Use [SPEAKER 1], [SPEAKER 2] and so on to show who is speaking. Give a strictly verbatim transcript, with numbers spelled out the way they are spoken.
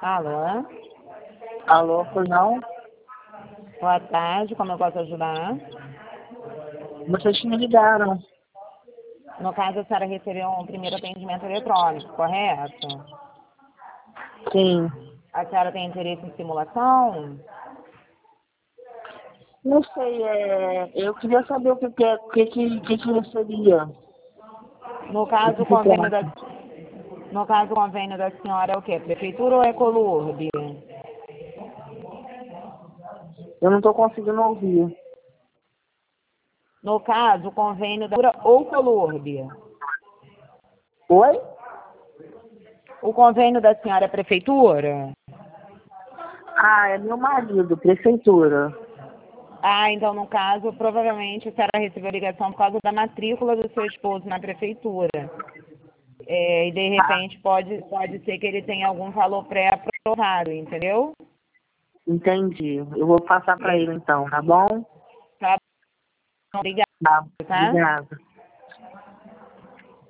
[SPEAKER 1] Alô?
[SPEAKER 2] Alô, pois não?
[SPEAKER 1] Boa tarde, como eu posso ajudar?
[SPEAKER 2] Vocês me ligaram.
[SPEAKER 1] No caso, a senhora recebeu um primeiro atendimento eletrônico, correto?
[SPEAKER 2] Sim.
[SPEAKER 1] A senhora tem interesse em simulação?
[SPEAKER 2] Não sei, é, eu queria saber o que que, é- o que, que, que, que seria.
[SPEAKER 1] No
[SPEAKER 2] O
[SPEAKER 1] caso,
[SPEAKER 2] que
[SPEAKER 1] o
[SPEAKER 2] que
[SPEAKER 1] convênio da,
[SPEAKER 2] trata.
[SPEAKER 1] no caso, o convênio da senhora é o quê? Prefeitura ou Ecolurb?
[SPEAKER 2] Eu não estou conseguindo ouvir.
[SPEAKER 1] No caso, o convênio da Prefeitura ou Colurb?
[SPEAKER 2] Oi?
[SPEAKER 1] O convênio da senhora é Prefeitura?
[SPEAKER 2] Ah, é meu marido, prefeitura.
[SPEAKER 1] Ah, então, no caso, provavelmente a senhora recebeu a ligação por causa da matrícula do seu esposo na Prefeitura. É, e, de
[SPEAKER 2] Tá,
[SPEAKER 1] repente, pode, pode ser que ele tenha algum valor pré-aprovado, entendeu?
[SPEAKER 2] entendi. Eu vou passar para
[SPEAKER 1] E,
[SPEAKER 2] ele então, tá bom?
[SPEAKER 1] tá bom, obrigada,
[SPEAKER 2] Tá,
[SPEAKER 1] tá?
[SPEAKER 2] obrigada.